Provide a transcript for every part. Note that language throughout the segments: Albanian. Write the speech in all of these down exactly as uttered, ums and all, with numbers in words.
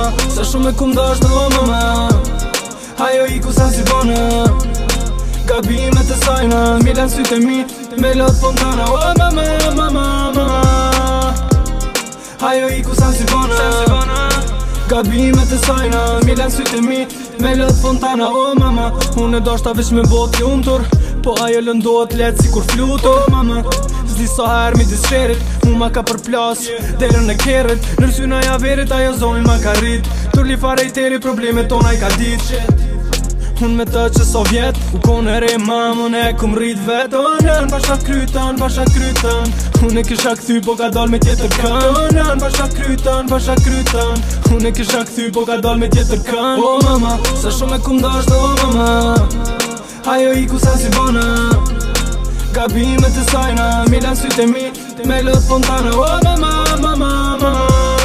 mama, sa shumë e kum dasht o mama. Ajo i ku sa si bona, gabimet e sajna, milan sytë e mi, me lot fontana. O mama, mama, mama. Ajo i ku sa si bona, gabimet e sajna, milan sytë e mi, me lot fontana. O mama, unë e dashta veç me bot i umtur, po ajo lëndohet let si kur flutur. O mama, zli sa her mi disqerit, mu ma ka përplas, derën e kerit, nërsyna ja verit, ajo zonin ma ka rrit. Tur li fare i teri, problemet tona i ka dit. Unë me të që so vjet, u kone re mamën e kum rrit vet. O nën, basha krytën, basha krytën, unë e kisha këthy po ka dal me tjetër kën. O nën, basha krytën, basha krytën, unë e kisha këthy po ka dal me tjetër kën. O mama, sa shumë e kum dasht o mama, ajo i ku sa si bona, gabimet e sajna, milan sytë e mi, me lot fontana. O mama, mama, mama.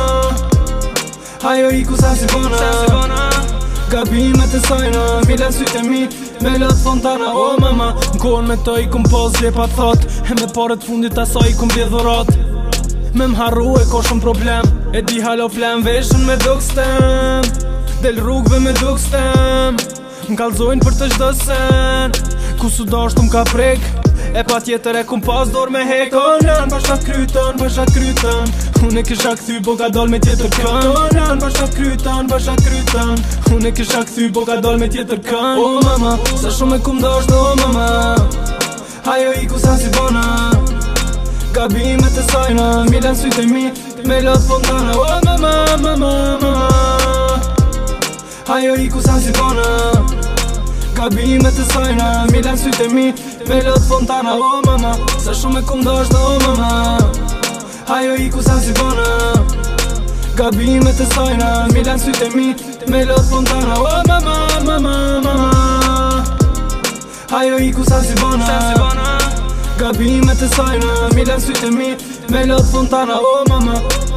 Ajo i ku sa si bona, gabimet e sajna, milan sytë e mi, me lot fontana. O mama, n'kohën me të i kum pos gjepa thot, e me pare t'fundit asaj i kum bjedhurat. Me m'harru e ko shumë problem, e di halo flem veshën me dukstem, del rrugve me dukstem, m'kallzojnë për të gjdo sen, ku su dasht m'ka prek, e pa tjetër e kum pas dor me hek. O nën, basha krytën, basha krytën, unë e kisha këthy po ka dal me tjetër kën. O nën, basha krytën, basha krytën, unë e kisha këthy po ka dal me tjetër kën. O mama, sa shumë e kum dasht o mama, ajo i ku sa si bona, gabimet e sajna, milan sytë e mi, me lot fontana. O mama, mama, mama. Ajo i ku sa si bona, gabimet e sajna, milan sytë e mi, me lot fontana. O mama, sa shumë e kum dasht o mama, ajo i ku sa si bona, gabimet e sajna, milan sytë e mi, me lot fontana. O mama, mama, mama. Ajo i ku sa si bona, gabimet e sajna, milan sytë e mi, me lot fontana. O mama.